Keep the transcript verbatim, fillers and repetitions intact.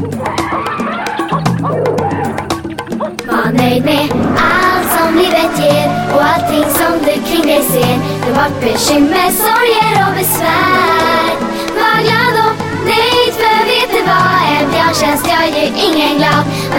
Var nöjd med allt som livet ger och allting som du kring dig ser. Det var bekymmer, sorger och besvär. Var glad och nöjd, för vet du vad, en björntjänst gör ju ingen glad.